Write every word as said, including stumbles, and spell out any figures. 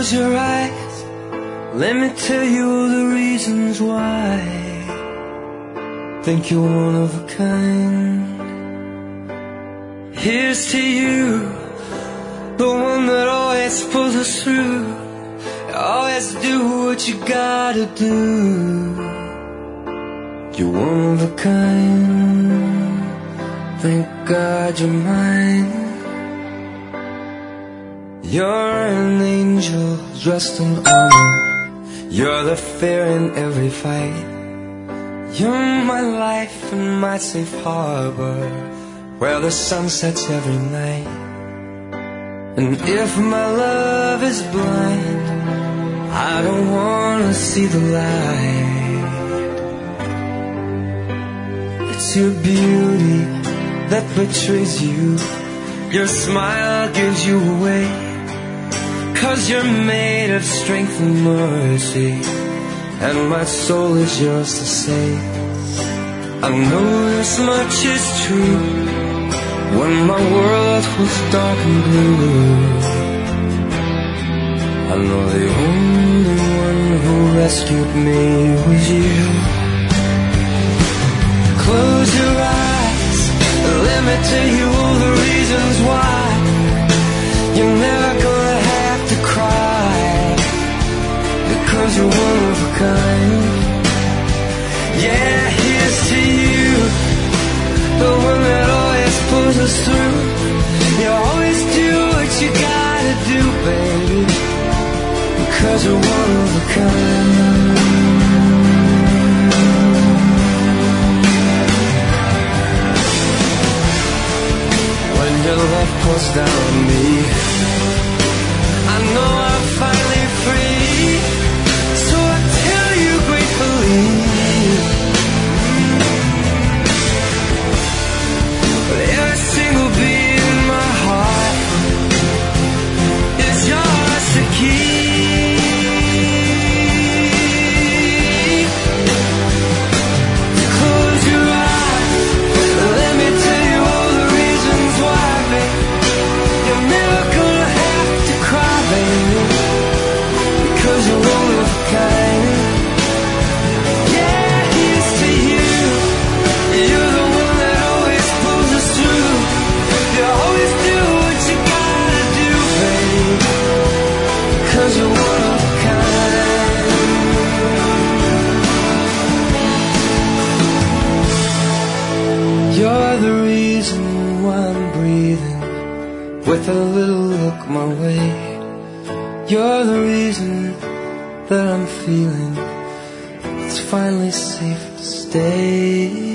Close your eyes, let me tell you all the reasons why. Think you're one of a kind. Here's to you, the one that always pulls us through. Always do what you gotta do. You're one of a kind. Thank God you're mine. You're an angel dressed in armor. You're the fear in every fight. You're my life and my safe harbor, where the sun sets every night. And if my love is blind, I don't wanna see the light. It's your beauty that betrays you. Your smile gives you away, 'cause you're made of strength and mercy, and my soul is yours to save. I know this much is true. When my world was dark and blue, I know the only one who rescued me was you. Close your eyes, let me tell you all the reasons why. You're never gonna have to cry, because you're one of a kind. Yeah, here's to you, the one that always pulls us through. You always do what you gotta do, baby, because you're one of a kind. When your love pours down on me, I know I'm finally free. So I tell you gratefully, but every single beat in my heart is yours to keep. Close your eyes, let me tell you all the reasons why, babe. You're never gonna have to cry, baby, because you're one of a kind. Yeah, here's to you, you're the one that always pulls us through. You always do what you gotta do, babe, because you're one of a kind. You're the reason why I'm breathing with a little look my way. You're the reason that I'm feeling it's finally safe to stay.